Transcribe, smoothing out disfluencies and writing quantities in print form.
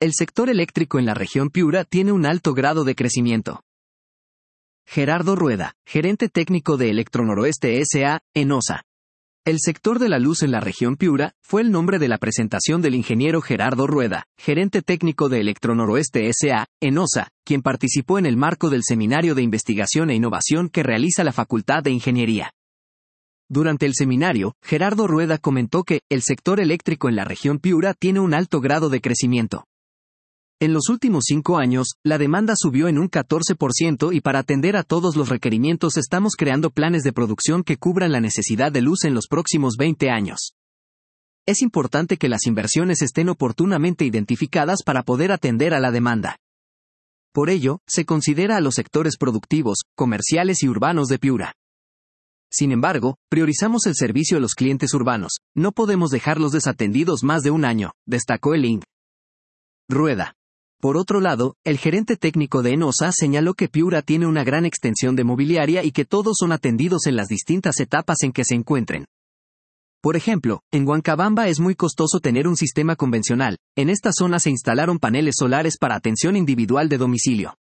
El sector eléctrico en la región Piura tiene un alto grado de crecimiento. Gerardo Rueda, gerente técnico de Electronoroeste S.A., ENOSA. El sector de la luz en la región Piura fue el nombre de la presentación del ingeniero Gerardo Rueda, gerente técnico de Electronoroeste S.A., ENOSA, quien participó en el marco del Seminario de Investigación e Innovación que realiza la Facultad de Ingeniería. Durante el seminario, Gerardo Rueda comentó que el sector eléctrico en la región Piura tiene un alto grado de crecimiento. En los últimos 5 años, la demanda subió en un 14% y para atender a todos los requerimientos estamos creando planes de producción que cubran la necesidad de luz en los próximos 20 años. Es importante que las inversiones estén oportunamente identificadas para poder atender a la demanda. Por ello, se considera a los sectores productivos, comerciales y urbanos de Piura. Sin embargo, priorizamos el servicio a los clientes urbanos, no podemos dejarlos desatendidos más de un año, destacó el Ing. Rueda. Por otro lado, el gerente técnico de ENOSA señaló que Piura tiene una gran extensión de mobiliaria y que todos son atendidos en las distintas etapas en que se encuentren. Por ejemplo, en Huancabamba es muy costoso tener un sistema convencional, en esta zona se instalaron paneles solares para atención individual de domicilio.